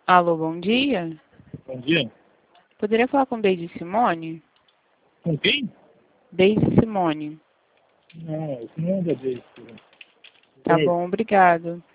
Alô, bom dia. Bom dia. Poderia falar com Deise Simone? Com quem? Deise Simone. Não, esse não é da vez. Tá bom, obrigado.